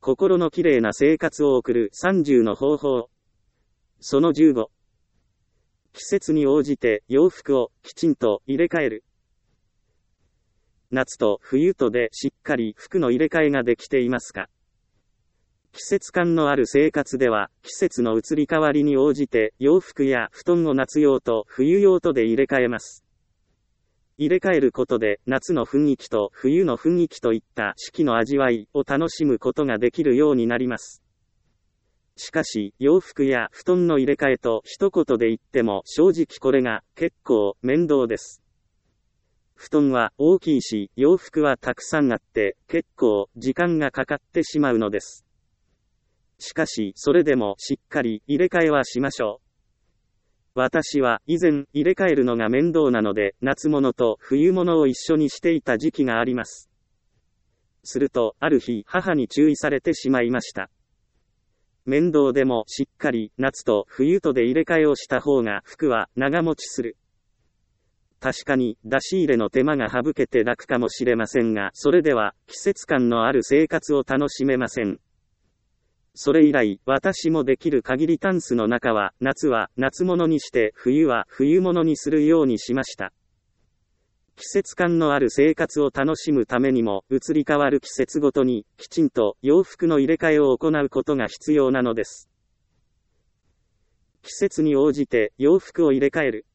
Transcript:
心のきれいな生活を送る30の方法。その15。季節に応じて洋服をきちんと入れ替える。夏と冬とでしっかり服の入れ替えができていますか？季節感のある生活では、季節の移り変わりに応じて洋服や布団を夏用と冬用とで入れ替えます。入れ替えることで夏の雰囲気と冬の雰囲気といった四季の味わいを楽しむことができるようになります。しかし、洋服や布団の入れ替えと一言で言っても正直これが結構面倒です。布団は大きいし、洋服はたくさんあって結構時間がかかってしまうのです。しかし、それでもしっかり入れ替えはしましょう。私は以前入れ替えるのが面倒なので夏物と冬物を一緒にしていた時期があります。するとある日母に注意されてしまいました。面倒でもしっかり夏と冬とで入れ替えをした方が服は長持ちする。確かに出し入れの手間が省けて楽かもしれませんが、それでは季節感のある生活を楽しめません。それ以来、私もできる限りタンスの中は、夏は夏物にして、冬は冬物にするようにしました。季節感のある生活を楽しむためにも、移り変わる季節ごとに、きちんと洋服の入れ替えを行うことが必要なのです。季節に応じて洋服を入れ替える。